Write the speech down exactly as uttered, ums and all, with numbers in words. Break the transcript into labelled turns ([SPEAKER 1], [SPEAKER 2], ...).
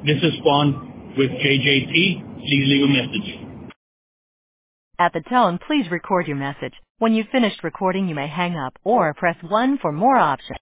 [SPEAKER 1] This is Spawn with J J T. Please leave a message.
[SPEAKER 2] At the tone, please record your message. When you've finished recording, you may hang up or press one for more options.